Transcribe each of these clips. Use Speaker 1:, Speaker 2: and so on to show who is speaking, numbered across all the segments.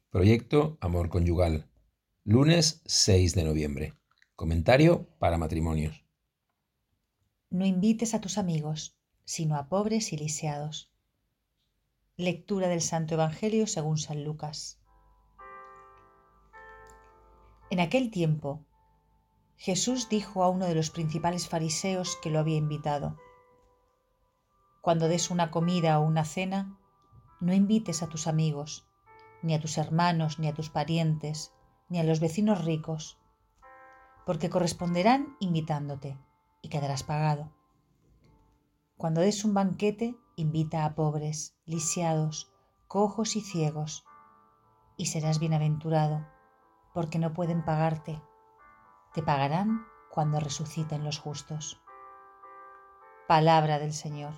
Speaker 1: Proyecto Amor Conyugal. Lunes 6 de noviembre. Comentario para matrimonios.
Speaker 2: No invites a tus amigos, sino a pobres y lisiados. Lectura del Santo Evangelio según San Lucas. En aquel tiempo, Jesús dijo a uno de los principales fariseos que lo había invitado: Cuando des una comida o una cena, no invites a tus amigos, ni a tus hermanos, ni a tus parientes, ni a los vecinos ricos, porque corresponderán invitándote y quedarás pagado. Cuando des un banquete, invita a pobres, lisiados, cojos y ciegos, y serás bienaventurado, porque no pueden pagarte. Te pagarán cuando resuciten los justos. Palabra del Señor.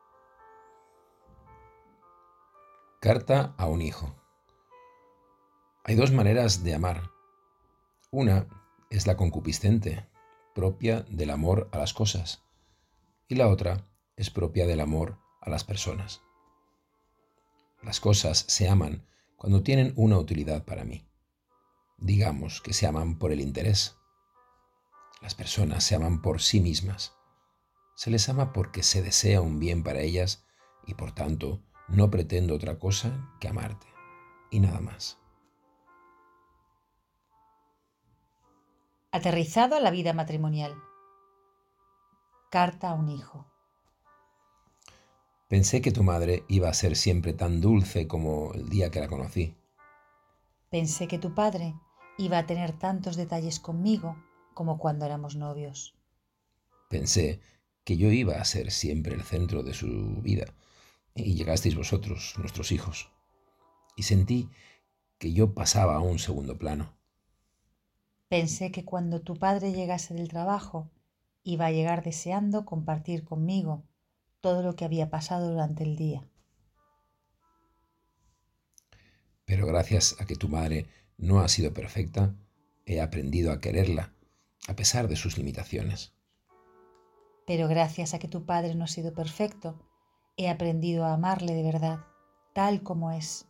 Speaker 1: Carta a un hijo. Hay dos maneras de amar. Una es la concupiscente, propia del amor a las cosas, y la otra es propia del amor a las personas. Las cosas se aman cuando tienen una utilidad para mí. Digamos que se aman por el interés. Las personas se aman por sí mismas. Se les ama porque se desea un bien para ellas y por tanto no pretendo otra cosa que amarte y nada más.
Speaker 2: Aterrizado a la vida matrimonial. Carta a un hijo.
Speaker 1: Pensé que tu madre iba a ser siempre tan dulce como el día que la conocí.
Speaker 2: Pensé que tu padre iba a tener tantos detalles conmigo como cuando éramos novios.
Speaker 1: Pensé que yo iba a ser siempre el centro de su vida y llegasteis vosotros, nuestros hijos, y sentí que yo pasaba a un segundo plano.
Speaker 2: Pensé que cuando tu padre llegase del trabajo, iba a llegar deseando compartir conmigo todo lo que había pasado durante el día.
Speaker 1: Pero gracias a que tu madre no ha sido perfecta, he aprendido a quererla, a pesar de sus limitaciones.
Speaker 2: Pero gracias a que tu padre no ha sido perfecto, he aprendido a amarle de verdad, tal como es.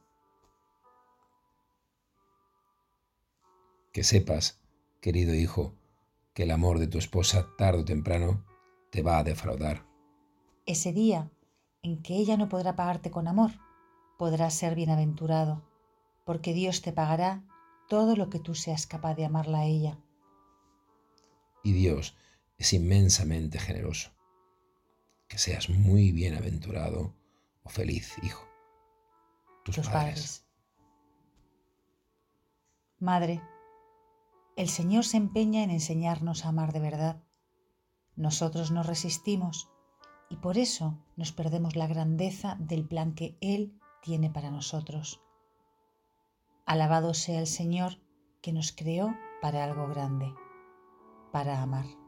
Speaker 1: Que sepas, querido hijo, que el amor de tu esposa tarde o temprano te va a defraudar.
Speaker 2: Ese día en que ella no podrá pagarte con amor, podrás ser bienaventurado, porque Dios te pagará todo lo que tú seas capaz de amarla a ella.
Speaker 1: Y Dios es inmensamente generoso. Que seas muy bienaventurado o feliz, hijo. Tus
Speaker 2: Tus
Speaker 1: padres.
Speaker 2: padres. Madre, el Señor se empeña en enseñarnos a amar de verdad. Nosotros nos resistimos y por eso nos perdemos la grandeza del plan que Él tiene para nosotros. Alabado sea el Señor que nos creó para algo grande, para amar.